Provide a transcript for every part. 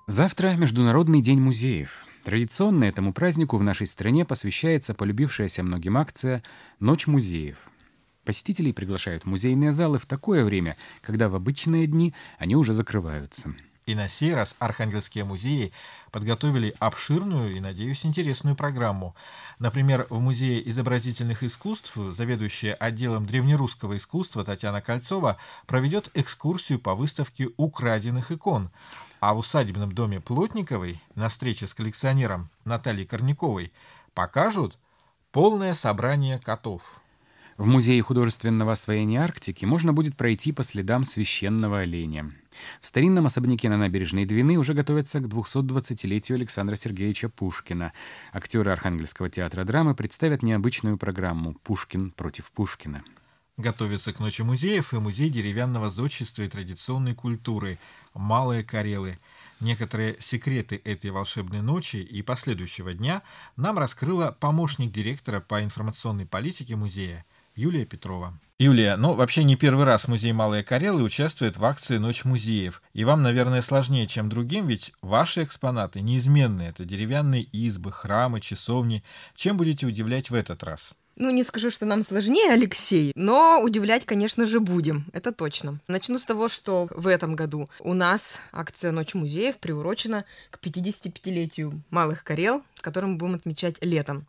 Завтра Международный день музеев. Традиционно этому празднику в нашей стране посвящается полюбившаяся многим акция «Ночь музеев». Посетителей приглашают в музейные залы в такое время, когда в обычные дни они уже закрываются. И на сей раз Архангельские музеи подготовили обширную и, надеюсь, интересную программу. Например, в Музее изобразительных искусств заведующая отделом древнерусского искусства Татьяна Кольцова проведет экскурсию по выставке украденных икон. А в усадебном доме Плотниковой на встрече с коллекционером Натальей Корняковой покажут полное собрание котов. В Музее художественного освоения Арктики можно будет пройти по следам священного оленя. В старинном особняке на набережной Двины уже готовятся к 220-летию Александра Сергеевича Пушкина. Актеры Архангельского театра драмы представят необычную программу «Пушкин против Пушкина». Готовится к Ночи музеев и Музей деревянного зодчества и традиционной культуры «Малые Карелы». Некоторые секреты этой волшебной ночи и последующего дня нам раскрыла помощник директора по информационной политике музея Юлия Петрова. Юлия, вообще не первый раз музей «Малые Карелы» участвует в акции «Ночь музеев». И вам, наверное, сложнее, чем другим, ведь ваши экспонаты неизменные. Это деревянные избы, храмы, часовни. Чем будете удивлять в этот раз? Не скажу, что нам сложнее, Алексей, но удивлять, конечно же, будем, это точно. Начну с того, что в этом году у нас акция «Ночь музеев» приурочена к 55-летию Малых Карел, который мы будем отмечать летом.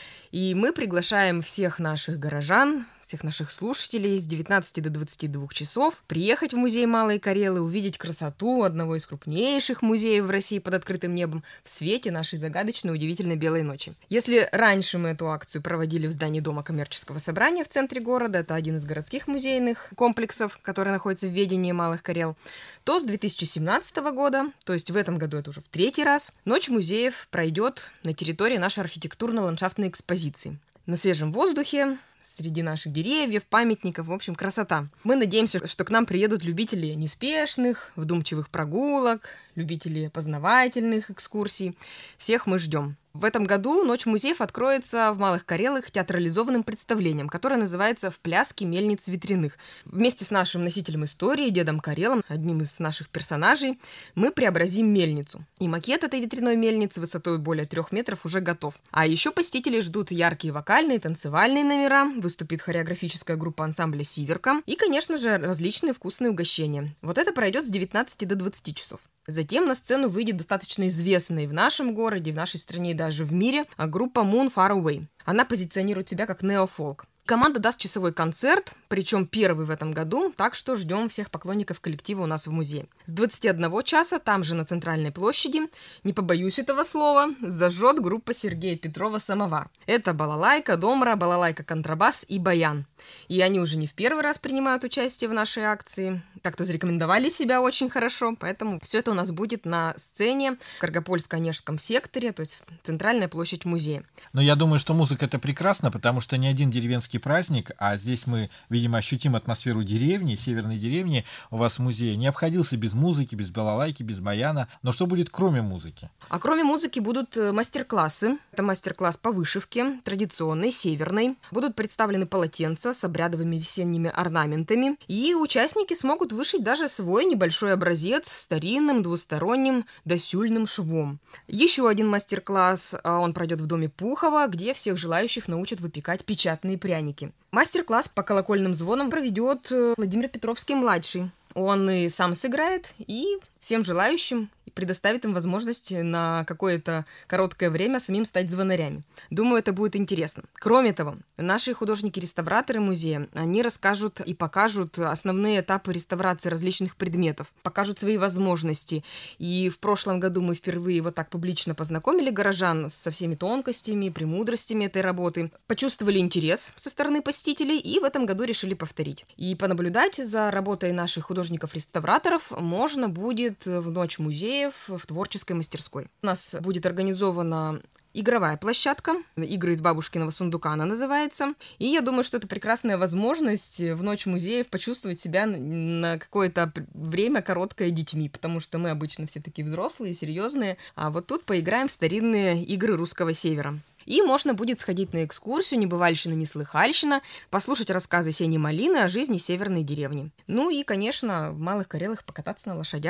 И мы приглашаем всех наших горожан, всех наших слушателей с 19 до 22 часов приехать в музей Малые Карелы, увидеть красоту одного из крупнейших музеев в России под открытым небом в свете нашей загадочной, удивительной белой ночи. Если раньше мы эту акцию проводили в здании Дома коммерческого собрания в центре города, это один из городских музейных комплексов, который находится в ведении Малых Карел, то с 2017 года, то есть в этом году это уже в третий раз, Ночь музеев пройдет на территории нашей архитектурно-ландшафтной экспозиции. На свежем воздухе, среди наших деревьев, памятников, в общем, красота. Мы надеемся, что к нам приедут любители неспешных, вдумчивых прогулок, любители познавательных экскурсий. Всех мы ждем. В этом году Ночь музеев откроется в Малых Карелах театрализованным представлением, которое называется «В пляске мельниц ветряных». Вместе с нашим носителем истории, дедом Карелом, одним из наших персонажей, мы преобразим мельницу. И макет этой ветряной мельницы высотой более 3 метров уже готов. А еще посетителей ждут яркие вокальные, танцевальные номера, выступит хореографическая группа ансамбля «Сиверка» и, конечно же, различные вкусные угощения. Вот это пройдет с 19 до 20 часов. Затем на сцену выйдет достаточно известная и в нашем городе, в нашей стране и даже в мире группа Moon Far Away. Она позиционирует себя как неофолк. Команда даст часовой концерт, причем первый в этом году, так что ждем всех поклонников коллектива у нас в музее. С 21 часа там же на Центральной площади, не побоюсь этого слова, зажжет группа Сергея Петрова «Самовар». Это балалайка, домра, балалайка-контрабас и баян. И они уже не в первый раз принимают участие в нашей акции, как-то зарекомендовали себя очень хорошо, поэтому все это у нас будет на сцене в Каргопольско-Онежском секторе, то есть Центральная площадь музея. Но я думаю, что музыка — это прекрасно, потому что ни один деревенский праздник, а здесь мы, видимо, ощутим атмосферу деревни, северной деревни у вас в музее, не обходился без музыки, без балалайки, без баяна. Но что будет кроме музыки? А кроме музыки будут мастер-классы. Это мастер-класс по вышивке, традиционной, северной. Будут представлены полотенца с обрядовыми весенними орнаментами. И участники смогут вышить даже свой небольшой образец старинным двусторонним досюльным швом. Еще один мастер-класс, он пройдет в доме Пухова, где всех желающих научат выпекать печатные пряники. Мастер-класс по колокольным звонам проведет Владимир Петровский-младший. Он и сам сыграет, и всем желающим предоставит им возможность на какое-то короткое время самим стать звонарями. Думаю, это будет интересно. Кроме того, наши художники-реставраторы музея, они расскажут и покажут основные этапы реставрации различных предметов, покажут свои возможности. И в прошлом году мы впервые вот так публично познакомили горожан со всеми тонкостями, премудростями этой работы, почувствовали интерес со стороны посетителей и в этом году решили повторить. И понаблюдать за работой наших художников-реставраторов можно будет в Ночь музеев в творческой мастерской. У нас будет организована игровая площадка, «Игры из бабушкиного сундука» она называется. И я думаю, что это прекрасная возможность в Ночь музеев почувствовать себя на какое-то время короткое детьми, потому что мы обычно все такие взрослые, серьезные, а вот тут поиграем в старинные игры русского севера. И можно будет сходить на экскурсию «Небывальщина-неслыхальщина», послушать рассказы Сени Малины о жизни северной деревни. Ну и, конечно, в Малых Карелах покататься на лошадях.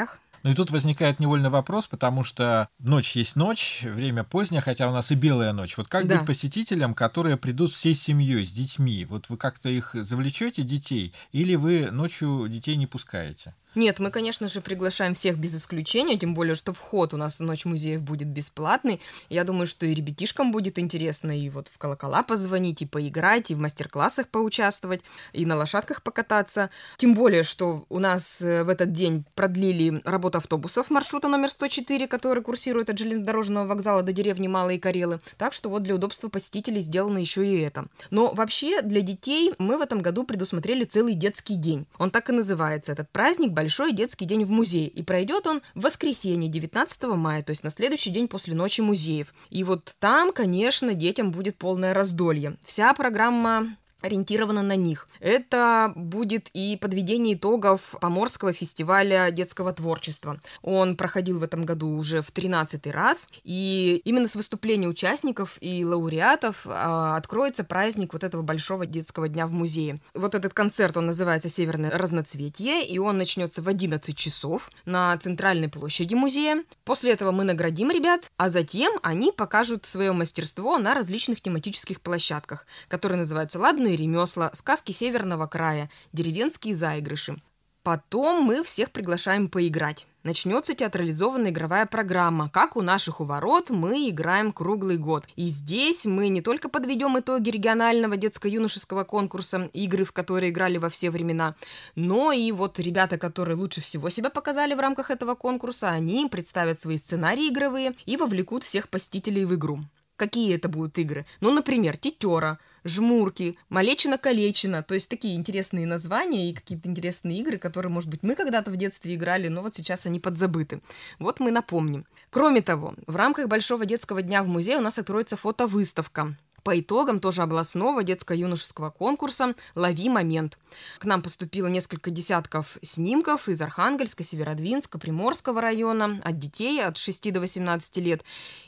Ну и тут возникает невольный вопрос, потому что ночь есть ночь, время позднее, хотя у нас и белая ночь. Вот как Да. быть посетителям, которые придут всей семьей, с детьми? Вот вы как-то их завлечете, детей, или вы ночью детей не пускаете? Нет, мы, конечно же, приглашаем всех без исключения, тем более, что вход у нас в Ночь музеев будет бесплатный. Я думаю, что и ребятишкам будет интересно и вот в колокола позвонить, и поиграть, и в мастер-классах поучаствовать, и на лошадках покататься. Тем более, что у нас в этот день продлили работу автобусов маршрута номер 104, который курсирует от железнодорожного вокзала до деревни Малые Карелы. Так что вот для удобства посетителей сделано еще и это. Но вообще для детей мы в этом году предусмотрели целый детский день. Он так и называется, этот праздник «Большой детский день в музее». И пройдет он в воскресенье, 19 мая, то есть на следующий день после Ночи музеев. И вот там, конечно, детям будет полное раздолье. Вся программа ориентирована на них. Это будет и подведение итогов Поморского фестиваля детского творчества. Он проходил в этом году уже в 13-й раз, и именно с выступления участников и лауреатов откроется праздник вот этого Большого детского дня в музее. Вот этот концерт, он называется «Северное разноцветие», и он начнется в 11 часов на центральной площади музея. После этого мы наградим ребят, а затем они покажут свое мастерство на различных тематических площадках, которые называются «Ладные ремесла», «Сказки Северного края», «Деревенские заигрыши». Потом мы всех приглашаем поиграть. Начнется театрализованная игровая программа. Как у наших у ворот, мы играем круглый год. И здесь мы не только подведем итоги регионального детско-юношеского конкурса, игры, в которые играли во все времена, но и вот ребята, которые лучше всего себя показали в рамках этого конкурса, они представят свои сценарии игровые и вовлекут всех посетителей в игру. Какие это будут игры? Ну, например, «Тетера», «Жмурки», «Малечина-калечина», то есть такие интересные названия и какие-то интересные игры, которые, может быть, мы когда-то в детстве играли, но вот сейчас они подзабыты. Вот мы напомним. Кроме того, в рамках Большого детского дня в музее у нас откроется фотовыставка по итогам тоже областного детско-юношеского конкурса «Лови момент». К нам поступило несколько десятков снимков из Архангельска, Северодвинска, Приморского района, от детей от 6 до 18 лет.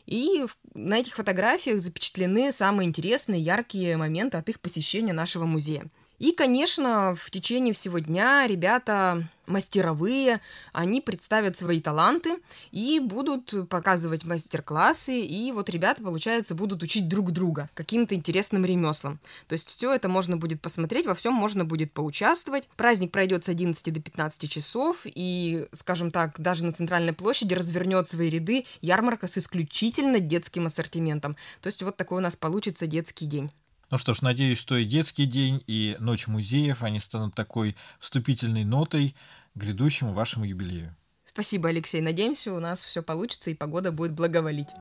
И на этих фотографиях запечатлены самые интересные, яркие моменты от их посещения нашего музея. И, конечно, в течение всего дня ребята мастеровые, они представят свои таланты и будут показывать мастер-классы, и вот ребята, получается, будут учить друг друга каким-то интересным ремеслам. То есть все это можно будет посмотреть, во всем можно будет поучаствовать. Праздник пройдет с 11 до 15 часов, и, скажем так, даже на центральной площади развернет свои ряды ярмарка с исключительно детским ассортиментом. То есть вот такой у нас получится детский день. Ну что ж, надеюсь, что и детский день, и Ночь музеев, они станут такой вступительной нотой к грядущему вашему юбилею. Спасибо, Алексей. Надеемся, у нас все получится, и погода будет благоволить.